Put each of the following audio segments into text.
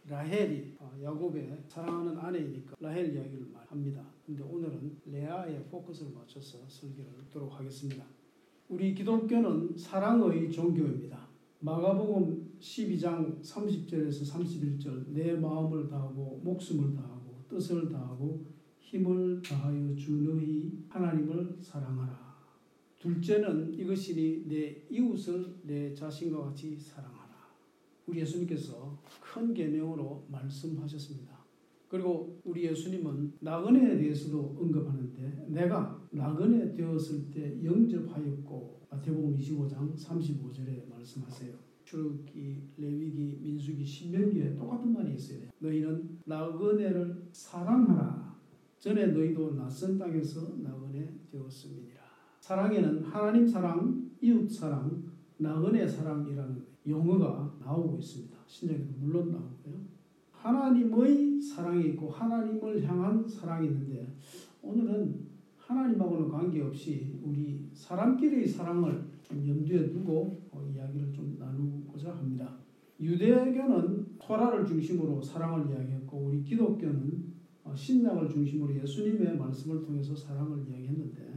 라헬이 야곱의 사랑하는 아내이니까 라헬 이야기를 합니다. 근데 오늘은 레아의 포커스를 맞춰서 설교를 하도록 하겠습니다. 우리 기독교는 사랑의 종교입니다. 마가복음 12장 30절에서 31절 내 마음을 다하고 목숨을 다하고 뜻을 다하고 힘을 다하여 주 너희 하나님을 사랑하라. 둘째는 이것이니 내 이웃을 내 자신과 같이 사랑하라. 우리 예수님께서 큰 계명으로 말씀하셨습니다. 그리고 우리 예수님은 나그네에 대해서도 언급하는데 내가 나그네 되었을 때 영접하였고 마태복음 25장 35절에 말씀하세요. 출애굽기, 레위기, 민수기, 신명기에 똑같은 말이 있어요. 너희는 나그네를 사랑하라. 전에 너희도 낯선 땅에서 나그네 되었음이니라. 사랑에는 하나님 사랑, 이웃 사랑, 나그네 사랑이라는 용어가 나오고 있습니다. 신약에도 물론 나오고요. 하나님의 사랑이 있고 하나님을 향한 사랑이 있는데 오늘은 하나님하고는 관계없이 우리 사람끼리의 사랑을 좀 염두에 두고 이야기를 좀 나누고자 합니다. 유대교는 토라를 중심으로 사랑을 이야기했고 우리 기독교는 신약을 중심으로 예수님의 말씀을 통해서 사랑을 이야기했는데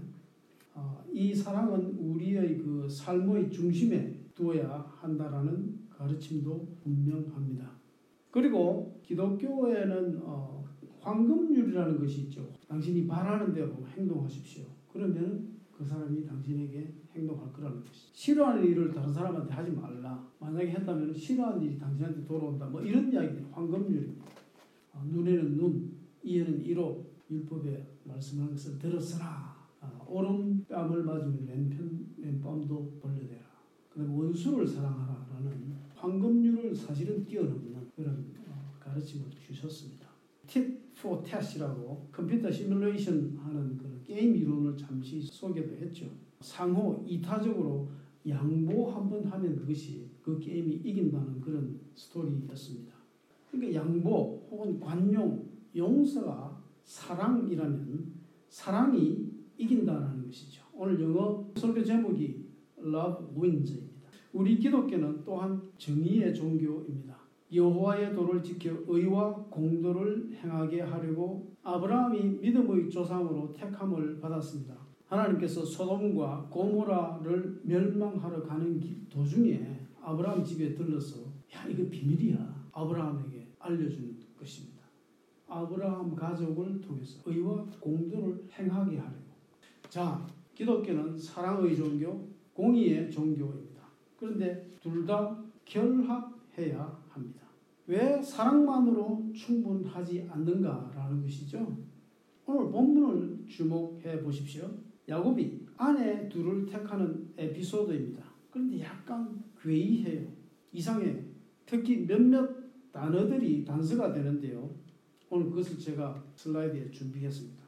이 사랑은 우리의 그 삶의 중심에 두어야 한다라는 가르침도 분명합니다. 그리고 기독교에는 황금률이라는 것이 있죠. 당신이 바라는 대로 행동하십시오. 그러면 그 사람이 당신에게 행동할 거라는 것이죠. 싫어하는 일을 다른 사람한테 하지 말라. 만약에 했다면 싫어하는 일이 당신한테 돌아온다. 뭐 이런 이야기들 황금률입니다. 눈에는 눈, 이에는 이로 율법에 말씀하는 것을 들었으나 오른뺨을 맞으면 왼뺨도 벌려대라. 그다음에 원수를 사랑하라라는 황금률을 사실은 뛰어넘는 그런 가르침을 주셨습니다. tit for tat이라고 컴퓨터 시뮬레이션 하는 그런 게임 이론을 잠시 소개도 했죠. 상호 이타적으로 양보 한번 하면 그것이 그 게임이 이긴다는 그런 스토리였습니다. 그러니까 양보 혹은 관용, 용서가 사랑이라면 사랑이 이긴다는 것이죠. 오늘 영어 설교 제목이 Love Wins입니다. 우리 기독교는 또한 정의의 종교입니다. 여호와의 도를 지켜 의와 공도를 행하게 하려고 아브라함이 믿음의 조상으로 택함을 받았습니다. 하나님께서 소돔과 고모라를 멸망하러 가는 도중에 아브라함 집에 들러서 야 이거 비밀이야. 아브라함에게 알려주는 것입니다. 아브라함 가족을 통해서 의와 공도를 행하게 하려고. 자, 기독교는 사랑의 종교, 공의의 종교입니다. 그런데 둘 다 결합해야 합니다. 왜 사랑만으로 충분하지 않는가라는 것이죠. 오늘 본문을 주목해 보십시오. 야곱이 아내 둘을 택하는 에피소드입니다. 그런데 약간 괴이해요. 이상해요. 특히 몇몇 단어들이 단서가 되는데요. 오늘 그것을 제가 슬라이드에 준비했습니다.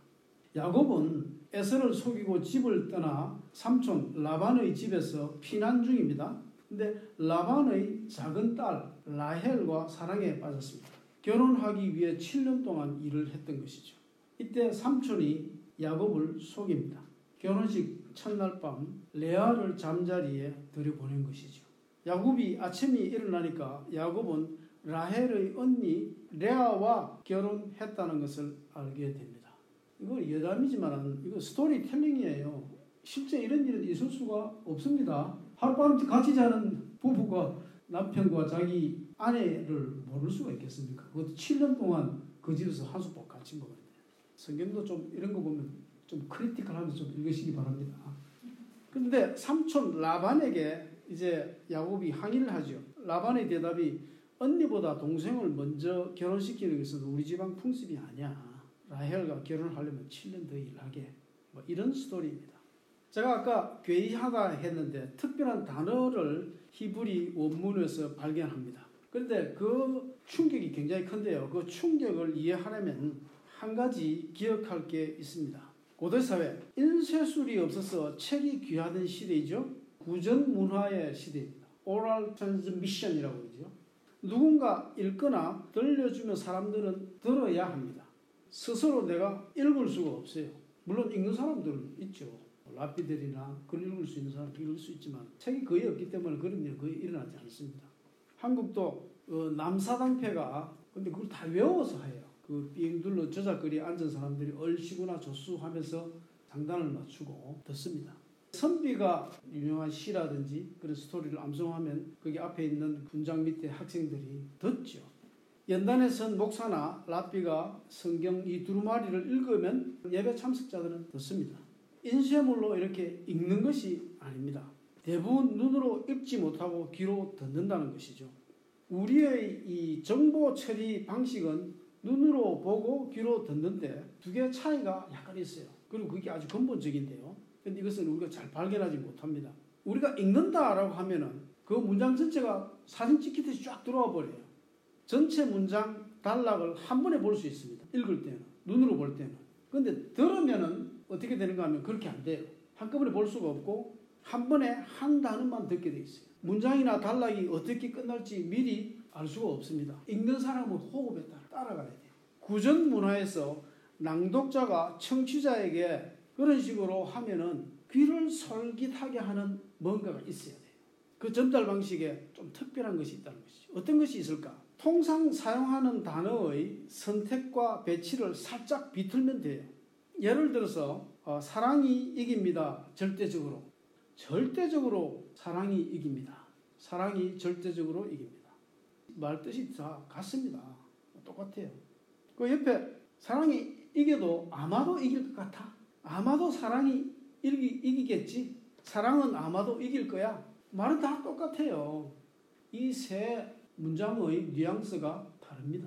야곱은 에서를 속이고 집을 떠나 삼촌 라반의 집에서 피난 중입니다. 근데 라반의 작은 딸 라헬과 사랑에 빠졌습니다. 결혼하기 위해 7년 동안 일을 했던 것이죠. 이때 삼촌이 야곱을 속입니다. 결혼식 첫날 밤 레아를 잠자리에 들여보낸 것이죠. 야곱이 아침에 일어나니까 야곱은 라헬의 언니 레아와 결혼했다는 것을 알게 됩니다. 이거 여담이지만 이거 스토리텔링이에요. 실제 이런 일은 있을 수가 없습니다. 하룻밤 같이 자는 부부가 남편과 자기 아내를 모를 수가 있겠습니까? 그것도 7년 동안 그 집에서 한솥밥 같이 먹었는데. 성경도 좀 이런 거 보면 좀 크리티컬하면서 좀 읽으시기 바랍니다. 그런데 삼촌 라반에게 이제 야곱이 항의를 하죠. 라반의 대답이 언니보다 동생을 먼저 결혼시키는 것은 우리 집안 풍습이 아니야. 라헬과 결혼을 하려면 7년 더 일하게. 뭐 이런 스토리입니다. 제가 아까 괴이하다 했는데 특별한 단어를 히브리 원문에서 발견합니다. 그런데 그 충격이 굉장히 큰데요. 그 충격을 이해하려면 한 가지 기억할 게 있습니다. 고대사회 인쇄술이 없어서 책이 귀하던 시대이죠. 구전 문화의 시대입니다. 오럴 트랜스미션이라고 그러죠. 누군가 읽거나 들려주면 사람들은 들어야 합니다. 스스로 내가 읽을 수가 없어요. 물론 읽는 사람들은 있죠. 라피들이나 글 읽을 수 있는 사람 읽을 수 있지만 책이 거의 없기 때문에 그런 일 거의 일어나지 않습니다. 한국도 남사당패가 근데 그걸 다 외워서 해요. 그 삥둘러 저작거리에 앉은 사람들이 얼씨구나 조수 하면서 장단을 맞추고 듣습니다. 선비가 유명한 시라든지 그런 스토리를 암송하면 거기 앞에 있는 분장 밑에 학생들이 듣죠. 연단에 선 목사나 랍비가 성경 이 두루마리를 읽으면 예배 참석자들은 듣습니다. 인쇄물로 이렇게 읽는 것이 아닙니다. 대부분 눈으로 읽지 못하고 귀로 듣는다는 것이죠. 우리의 이 정보 처리 방식은 눈으로 보고 귀로 듣는데 두 개의 차이가 약간 있어요. 그리고 그게 아주 근본적인데요. 근데 이것은 우리가 잘 발견하지 못합니다. 우리가 읽는다라고 하면은 그 문장 전체가 사진 찍히듯이 쫙 들어와 버려요. 전체 문장 단락을 한 번에 볼 수 있습니다. 읽을 때는, 눈으로 볼 때는. 근데 들으면은 어떻게 되는가 하면 그렇게 안 돼요. 한꺼번에 볼 수가 없고 한 번에 한 단어만 듣게 돼 있어요. 문장이나 단락이 어떻게 끝날지 미리 알 수가 없습니다. 읽는 사람은 호흡에 따라가야 돼요. 구전 문화에서 낭독자가 청취자에게 그런 식으로 하면은 귀를 솔깃하게 하는 뭔가가 있어야 돼요. 그 전달 방식에 좀 특별한 것이 있다는 것이죠. 어떤 것이 있을까? 통상 사용하는 단어의 선택과 배치를 살짝 비틀면 돼요. 예를 들어서 사랑이 이깁니다. 절대적으로. 절대적으로 사랑이 이깁니다. 사랑이 절대적으로 이깁니다. 말 뜻이 다 같습니다. 똑같아요. 그 옆에 사랑이 이겨도 아마도 이길 것 같아. 아마도 사랑이 이기겠지. 사랑은 아마도 이길 거야. 말은 다 똑같아요. 이 세 문장의 뉘앙스가 다릅니다.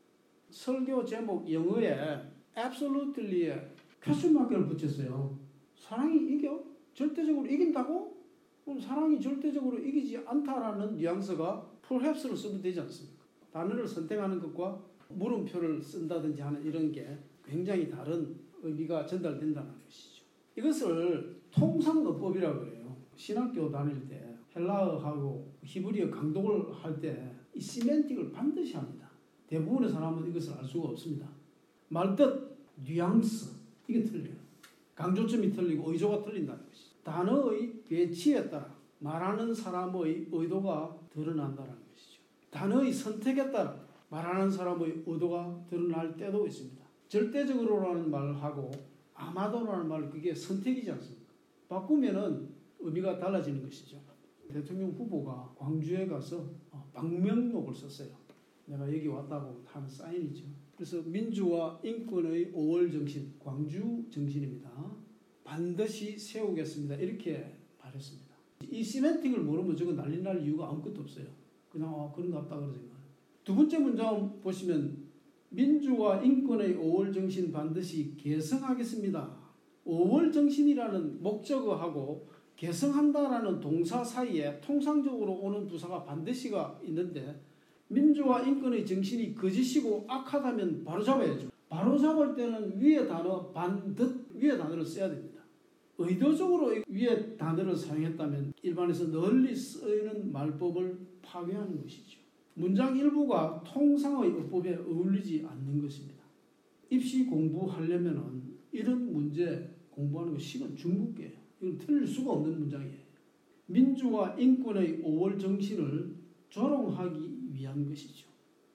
설교 제목 영어에 absolutely에 퀘스천 마크를 붙였어요. 사랑이 이겨? 절대적으로 이긴다고? 그럼 사랑이 절대적으로 이기지 않다라는 뉘앙스가 perhaps를 쓰면 되지 않습니까? 단어를 선택하는 것과 물음표를 쓴다든지 하는 이런 게 굉장히 다른 의미가 전달된다는 것이죠. 이것을 통상어법이라고 그래요. 신학교 다닐 때 헬라어하고 히브리어 강독을 할 때 이 시멘틱을 반드시 합니다. 대부분의 사람은 이것을 알 수가 없습니다. 말뜻, 뉘앙스 이게 틀려요. 강조점이 틀리고 의조가 틀린다는 것이죠. 단어의 배치에 따라 말하는 사람의 의도가 드러난다는 것이죠. 단어의 선택에 따라 말하는 사람의 의도가 드러날 때도 있습니다. 절대적으로라는 말하고 아마도라는 말 그게 선택이지 않습니까? 바꾸면은 의미가 달라지는 것이죠. 대통령 후보가 광주에 가서 방명록을 썼어요. 내가 여기 왔다고 하는 사인이죠. 그래서 민주와 인권의 5월 정신, 광주 정신입니다. 반드시 세우겠습니다. 이렇게 말했습니다. 이 시멘틱을 모르면 저거 난리 날 이유가 아무것도 없어요. 그냥 그런 것 같다 그러지. 두 번째 문장 보시면 민주와 인권의 5월 정신 반드시 개성하겠습니다. 5월 정신이라는 목적어하고 개성한다라는 동사 사이에 통상적으로 오는 부사가 반드시가 있는데 민주와 인권의 정신이 거짓이고 악하다면 바로잡아야죠. 바로잡을 때는 위에 단어 반듯 위에 단어를 써야 됩니다. 의도적으로 위에 단어를 사용했다면 일반에서 널리 쓰이는 말법을 파괴하는 것이죠. 문장 일부가 통상의 어법에 어울리지 않는 것입니다. 입시 공부하려면 이런 문제 공부하는 거 시간 중국계예요. 이건 틀릴 수가 없는 문장이에요. 민주와 인권의 5월 정신을 조롱하기 위한 것이죠.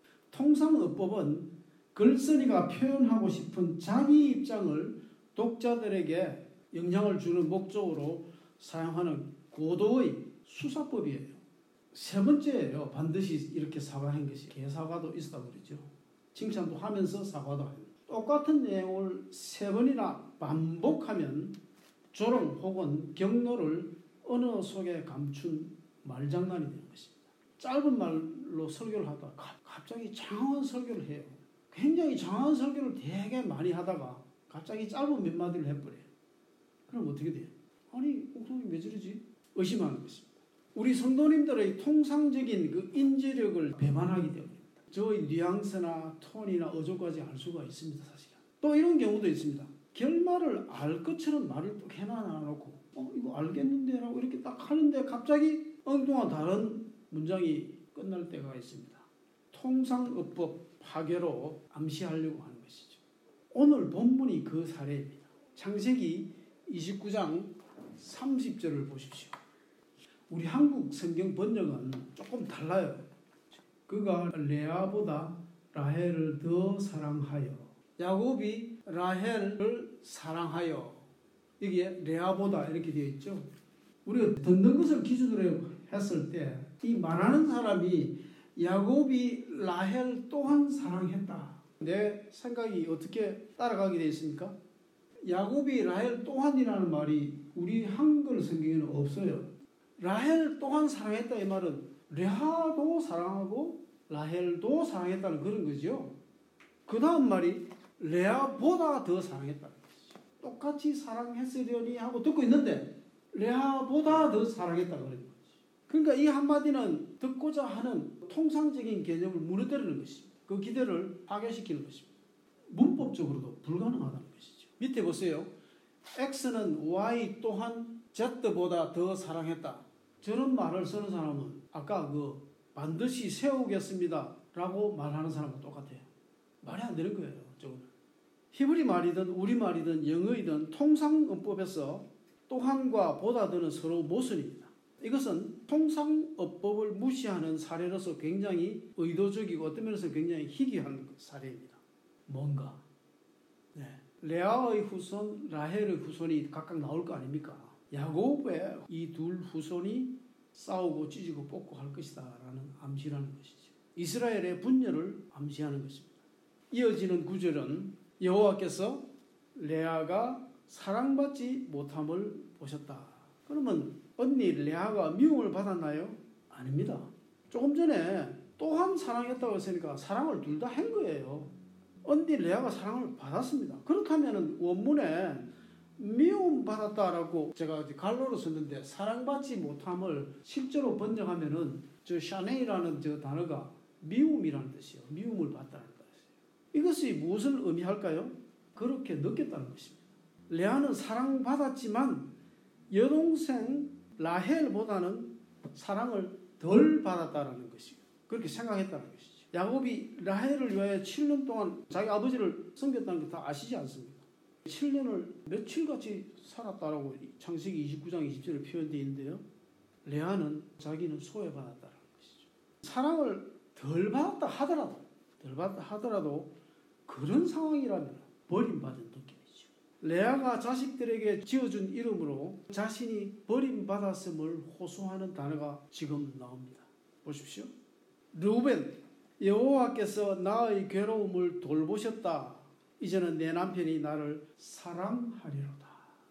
통상어법은 글쓴이가 표현하고 싶은 자기 입장을 독자들에게 영향을 주는 목적으로 사용하는 고도의 수사법이에요. 세 번째예요. 반드시 이렇게 사과한 것이. 개사과도 있었다고 그러죠. 칭찬도 하면서 사과도 합니다. 똑같은 내용을 세 번이나 반복하면 조롱 혹은 경로를 언어 속에 감춘 말장난이 되는 것입니다. 짧은 말로 설교를 하다가 갑자기 장황한 설교를 해요. 굉장히 장황한 설교를 되게 많이 하다가 갑자기 짧은 몇 마디를 해버려요. 그럼 어떻게 돼요? 아니, 목사님 왜 저러지? 의심하는 것입니다. 우리 성도님들의 통상적인 그 인지력을 배반하기 때문입니다. 저의 뉘앙스나 톤이나 어조까지 알 수가 있습니다, 사실은. 또 이런 경우도 있습니다. 결말을 알 것처럼 말을 또 해놔놓고 이거 알겠는데 라고 이렇게 딱 하는데 갑자기 엉뚱한 다른 문장이 끝날 때가 있습니다. 통상어법 파괴로 암시하려고 하는 것이죠. 오늘 본문이 그 사례입니다. 창세기 29장 30절을 보십시오. 우리 한국 성경 번역은 조금 달라요. 그가 레아보다 라헬을 더 사랑하여. 야곱이 라헬을 사랑하여. 이게 레아보다 이렇게 되어 있죠. 우리가 듣는 것을 기준으로 했을 때 이 말하는 사람이 야곱이 라헬 또한 사랑했다. 내 생각이 어떻게 따라가게 되어 있습니까? 야곱이 라헬 또한이라는 말이 우리 한글 성경에는 없어요. 라헬 또한 사랑했다 이 말은 레아도 사랑하고 라헬도 사랑했다는 그런 거죠. 그 다음 말이 레아보다 더 사랑했다는 거죠. 똑같이 사랑했으려니 하고 듣고 있는데 레아보다 더 사랑했다고 그러는 거지. 그러니까 이 한마디는 듣고자 하는 통상적인 개념을 무너뜨리는 것입니다. 그 기대를 파괴시키는 것입니다. 문법적으로도 불가능하다는 것이죠. 밑에 보세요. X는 Y 또한 Z보다 더 사랑했다. 저런 말을 쓰는 사람은 아까 그 반드시 세우겠습니다 라고 말하는 사람과 똑같아요. 말이 안 되는 거예요. 저거는. 히브리 말이든 우리 말이든 영어이든 통상어법에서 또한과 보다더는 서로 모순입니다. 이것은 통상어법을 무시하는 사례로서 굉장히 의도적이고 어떤 면에서 굉장히 희귀한 사례입니다. 뭔가 레아의 후손, 라헬의 후손이 각각 나올 거 아닙니까? 야곱의 이 둘 후손이 싸우고 찢고 뽑고 할 것이다 라는 암시라는 것이죠. 이스라엘의 분열을 암시하는 것입니다. 이어지는 구절은 여호와께서 레아가 사랑받지 못함을 보셨다. 그러면 언니 레아가 미움을 받았나요? 아닙니다. 조금 전에 또한 사랑했다고 했으니까 사랑을 둘 다 한 거예요. 언니 레아가 사랑을 받았습니다. 그렇다면 원문에 미움 받았다라고 제가 갈로로 썼는데 사랑받지 못함을 실제로 번역하면은 저 샤네이라는 저 단어가 미움이라는 뜻이에요. 미움을 받다는 뜻이에요. 이것이 무엇을 의미할까요? 그렇게 느꼈다는 것입니다. 레아는 사랑받았지만 여동생 라헬보다는 사랑을 덜 받았다는 것이에요. 그렇게 생각했다는 것이죠. 야곱이 라헬을 위하여 7년 동안 자기 아버지를 섬겼다는 거 다 아시지 않습니까? 7년을 며칠같이 살았다라고 창세기 29장 20절에 표현되어 있는데요. 레아는 자기는 소외받았다는 것이죠. 사랑을 덜 받았다 하더라도 그런 상황이라면 버림받은 느낌이죠. 레아가 자식들에게 지어준 이름으로 자신이 버림받았음을 호소하는 단어가 지금 나옵니다. 보십시오. 르우벤, 여호와께서 나의 괴로움을 돌보셨다. 이제는 내 남편이 나를 사랑하리로다.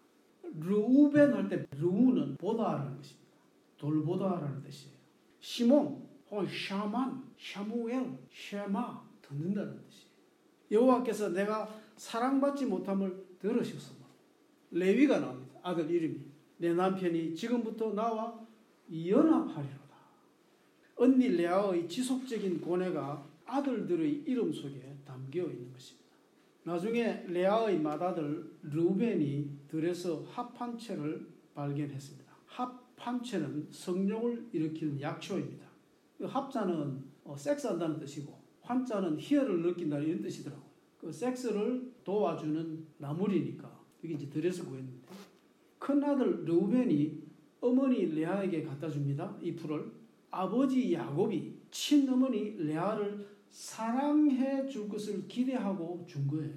르우벤 할 때 르우는 보다라는 것입니다. 돌보다라는 뜻이에요. 시몬 혹은 샤만, 샤무엘, 쉐마 듣는다는 뜻이에요. 여호와께서 내가 사랑받지 못함을 들으셨으므로. 레위가 나옵니다. 아들 이름이. 내 남편이 지금부터 나와 연합하리로다. 언니 레아의 지속적인 고뇌가 아들들의 이름 속에 담겨 있는 것입니다. 나중에 레아의 맏아들 르우벤이 들에서 합한 채를 발견했습니다. 합한 채는 성욕을 일으키는 약초입니다. 합자는 섹스한다는 뜻이고 환자는 희열을 느낀다는 이런 뜻이더라고요. 그 섹스를 도와주는 나물이니까 이게 이제 들에서 구했는데 큰아들 르우벤이 어머니 레아에게 갖다 줍니다. 이 풀을. 아버지 야곱이 친어머니 레아를 사랑해 줄 것을 기대하고 준 거예요.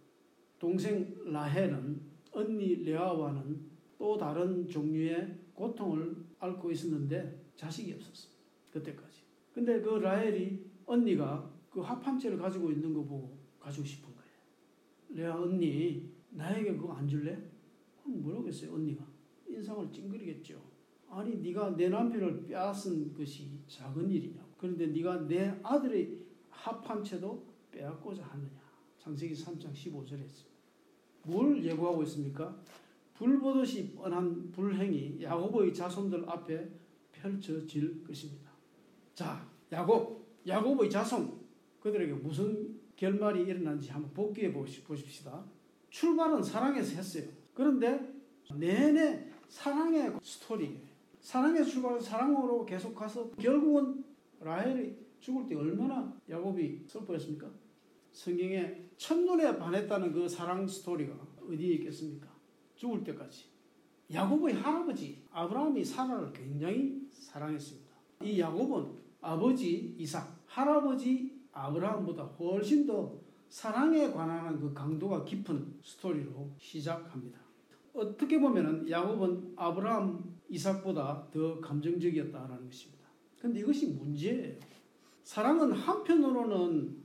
동생 라헬은 언니 레아와는 또 다른 종류의 고통을 앓고 있었는데 자식이 없었습니다. 그때까지. 근데 그 라헬이 언니가 그 합한채를 가지고 있는 거 보고 가지고 싶은 거예요. 레아 언니 나에게 그거 안 줄래? 그럼 뭐라겠어요 언니가. 인상을 찡그리겠죠. 아니 네가 내 남편을 빼앗은 것이 작은 일이냐고. 그런데 네가 내 아들의 합한채도 빼앗고자 하느냐. 창세기 3장 15절에 있습니다. 뭘 예고하고 있습니까? 불보듯이 뻔한 불행이 야곱의 자손들 앞에 펼쳐질 것입니다. 자, 야곱의 자손 그들에게 무슨 결말이 일어난지 한번 복귀해 보십시다. 출발은 사랑에서 했어요. 그런데 내내 사랑의 스토리, 사랑의 출발은 사랑으로 계속 가서 결국은 라헬이 죽을 때 얼마나 야곱이 슬퍼했습니까? 성경에 첫눈에 반했다는 그 사랑 스토리가 어디에 있겠습니까? 죽을 때까지. 야곱의 할아버지 아브라함이 사라를 굉장히 사랑했습니다. 이 야곱은 아버지 이삭, 할아버지 아브라함보다 훨씬 더 사랑에 관한 그 강도가 깊은 스토리로 시작합니다. 어떻게 보면 야곱은 아브라함, 이삭보다 더 감정적이었다라는 것입니다. 그런데 이것이 문제예요. 사랑은 한편으로는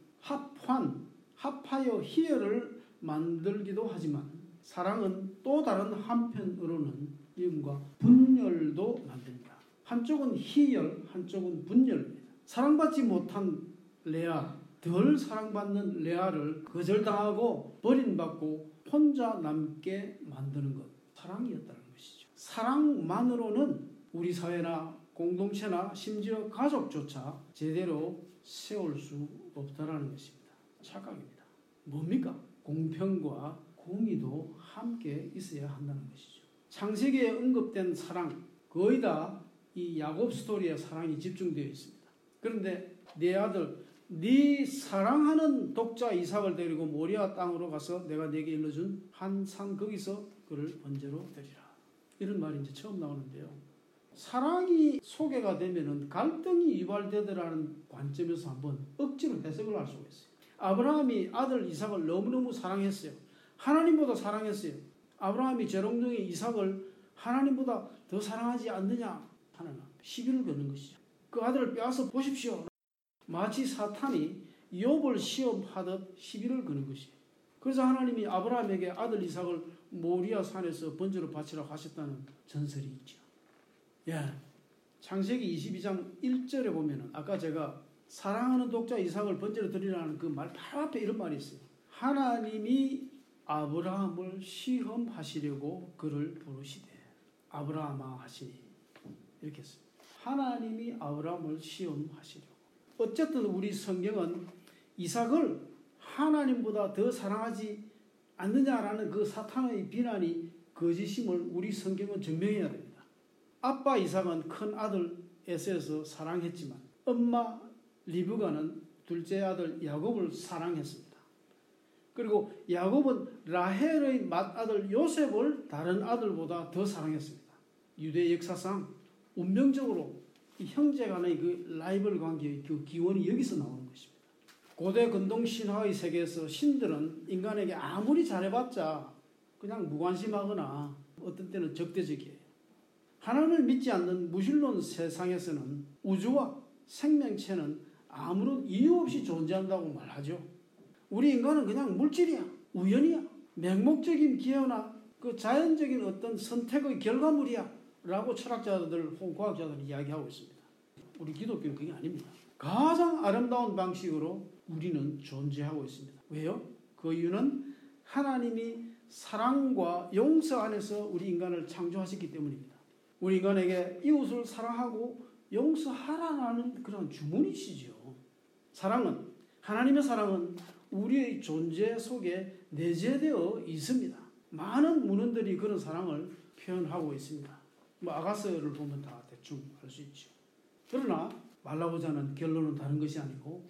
합하여 희열을 만들기도 하지만 사랑은 또 다른 한편으로는 미움과 분열도 만듭니다. 한쪽은 희열, 한쪽은 분열입니다. 사랑받지 못한 레아, 덜 사랑받는 레아를 거절당하고 버림받고 혼자 남게 만드는 것, 사랑이었다는 것이죠. 사랑만으로는 우리 사회나 공동체나 심지어 가족조차 제대로 세울 수 없다는 것입니다. 착각입니다. 뭡니까? 공평과 공의도 함께 있어야 한다는 것이죠. 창세기에 언급된 사랑, 거의 다 이 야곱 스토리의 사랑이 집중되어 있습니다. 그런데 내 아들, 네 사랑하는 독자 이삭을 데리고 모리아 땅으로 가서 내가 네게 일러준 한 산 거기서 그를 번제로 드리라. 이런 말이 이제 처음 나오는데요. 사랑이 소개가 되면은 갈등이 유발되더라는 관점에서 한번 억지로 해석을 할 수가 있어요. 아브라함이 아들 이삭을 너무너무 사랑했어요. 하나님보다 사랑했어요. 아브라함이 재롱둥이 이삭을 하나님보다 더 사랑하지 않느냐 하는 시비를 거는 것이죠. 그 아들을 빼앗아 보십시오. 마치 사탄이 욥을 시험하듯 시비를 거는 것이에요. 그래서 하나님이 아브라함에게 아들 이삭을 모리아 산에서 번제로 바치라고 하셨다는 전설이 있죠. 예, 창세기 22장 1절에 보면은 아까 제가 사랑하는 독자 이삭을 번제로 드리라는 그 말 바로 앞에 이런 말이 있어요. 하나님이 아브라함을 시험하시려고 그를 부르시되 아브라함아 하시니 이렇게 했어요. 하나님이 아브라함을 시험하시려고. 어쨌든 우리 성경은 이삭을 하나님보다 더 사랑하지 않느냐라는 그 사탄의 비난이 거짓임을 우리 성경은 증명해야 됩니다. 아빠 이삭은 큰 아들 에서에서 사랑했지만 엄마 리브가는 둘째 아들 야곱을 사랑했습니다. 그리고 야곱은 라헬의 맏아들 요셉을 다른 아들보다 더 사랑했습니다. 유대 역사상 운명적으로 이 형제 간의 그 라이벌 관계의 그 기원이 여기서 나오는 것입니다. 고대 근동 신화의 세계에서 신들은 인간에게 아무리 잘해봤자 그냥 무관심하거나 어떤 때는 적대적이에요. 하나님을 믿지 않는 무신론 세상에서는 우주와 생명체는 아무런 이유 없이 존재한다고 말하죠. 우리 인간은 그냥 물질이야, 우연이야, 맹목적인 기여나 그 자연적인 어떤 선택의 결과물이야 라고 철학자들 혹은 과학자들이 이야기하고 있습니다. 우리 기독교는 그게 아닙니다. 가장 아름다운 방식으로 우리는 존재하고 있습니다. 왜요? 그 이유는 하나님이 사랑과 용서 안에서 우리 인간을 창조하셨기 때문입니다. 우리 인간에게 이웃을 사랑하고 용서하라는 그런 주문이시죠. 사랑은, 하나님의 사랑은 우리의 존재 속에 내재되어 있습니다. 많은 문헌들이 그런 사랑을 표현하고 있습니다. 아가서를 보면 다 대충 알 수 있죠. 그러나 말라보자는 결론은 다른 것이 아니고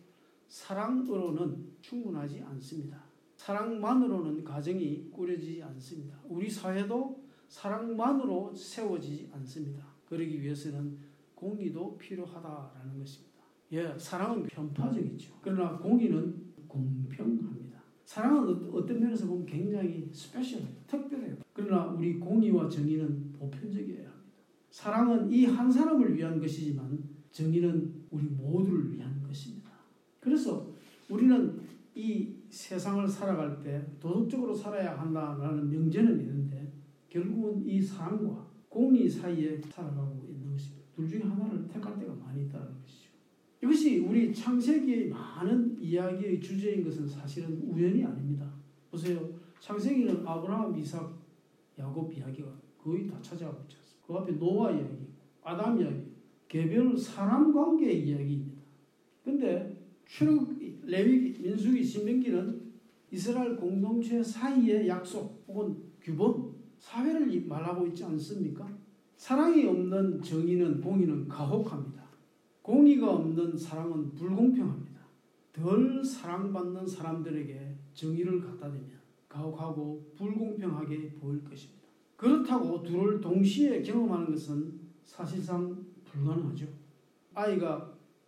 사랑으로는 충분하지 않습니다. 사랑만으로는 가정이 꾸려지지 않습니다. 우리 사회도 사랑만으로 세워지지 않습니다. 그러기 위해서는 공의도 필요하다라는 것입니다. 예, 사랑은 편파적이죠. 그러나 공의는 공평합니다. 사랑은 어떤 면에서 보면 굉장히 스페셜해요. 특별해요. 그러나 우리 공의와 정의는 보편적이어야 합니다. 사랑은 이 한 사람을 위한 것이지만 정의는 우리 모두를 위한 것입니다. 그래서 우리는 이 세상을 살아갈 때 도덕적으로 살아야 한다라는 명제는 있는데 결국은 이 사랑과 공의 사이에 살아가고 있는 것입니다. 둘 중에 하나를 택할 때가 많이 있다는 것이죠. 이것이 우리 창세기의 많은 이야기의 주제인 것은 사실은 우연이 아닙니다. 보세요. 창세기는 아브라함, 이삭, 야곱 이야기가 거의 다 찾아가고 있지 않습니까? 그 앞에 노아 이야기, 아담 이야기, 개별 사람 관계의 이야기입니다. 그런데 출애굽, 레위기, 민수기, 신명기는 이스라엘 공동체 사이의 약속 혹은 규범, 사회를 말하고 있지 않습니까? 사랑이 없는 정의는 공의는 가혹합니다. 공의가 없는 사랑은 불공평합니다. 덜 사랑받는 사람들에게 정의를 갖다 대면 가혹하고 불공평하게 보일 것입니다. 그렇다고 둘을 동시에 경험하는 것은 사실상 불가능하죠. 아이가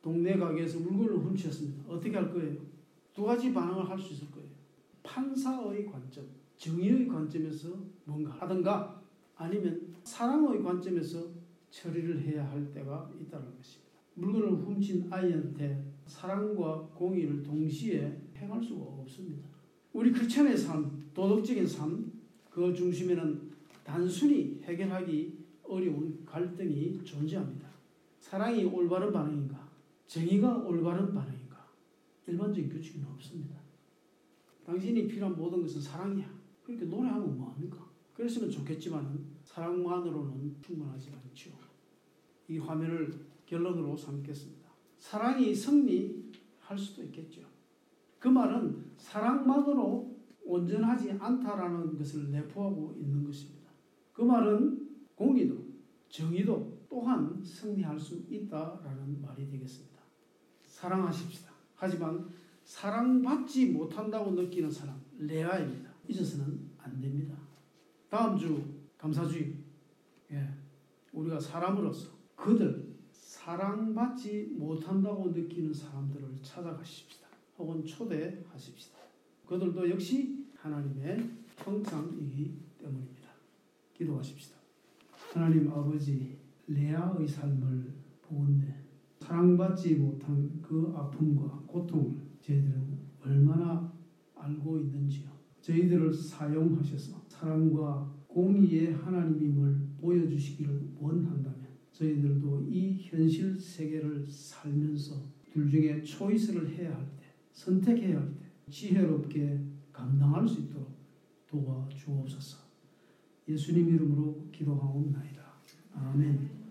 동네 가게에서 물건을 훔쳤습니다. 어떻게 할 거예요? 두 가지 반응을 할 수 있을 거예요. 판사의 관점, 정의의 관점에서 뭔가 하든가 아니면 사랑의 관점에서 처리를 해야 할 때가 있다는 것입니다. 물건을 훔친 아이한테 사랑과 공의를 동시에 행할 수가 없습니다. 우리 크리스천의 삶, 도덕적인 삶, 그 중심에는 단순히 해결하기 어려운 갈등이 존재합니다. 사랑이 올바른 반응인가? 정의가 올바른 반응인가? 일반적인 규칙은 없습니다. 당신이 필요한 모든 것은 사랑이야. 그렇게 노래하면 뭐합니까? 그랬으면 좋겠지만 사랑만으로는 충분하지 않죠. 이 화면을 결론으로 삼겠습니다. 사랑이 승리할 수도 있겠죠. 그 말은 사랑만으로 온전하지 않다라는 것을 내포하고 있는 것입니다. 그 말은 공의도 정의도 또한 승리할 수 있다라는 말이 되겠습니다. 사랑하십시다. 하지만 사랑받지 못한다고 느끼는 사람, 레아입니다. 잊어서는 안 됩니다. 다음 주 감사주의, 우리가 사람으로서 그들 사랑받지 못한다고 느끼는 사람들을 찾아가십시다. 혹은 초대하십시다. 그들도 역시 하나님의 형상이기 때문입니다. 기도하십시다. 하나님 아버지, 레아의 삶을 보건대 사랑받지 못한 그 아픔과 고통을 저희들은 얼마나 알고 있는지요. 저희들을 사용하셔서 사랑과 공의의 하나님임을 보여주시기를 원한다면 저희들도 이 현실 세계를 살면서 둘 중에 초이스를 해야 할 때, 선택해야 할 때 지혜롭게 감당할 수 있도록 도와주옵소서. 예수님 이름으로 기도하옵나이다. 아멘.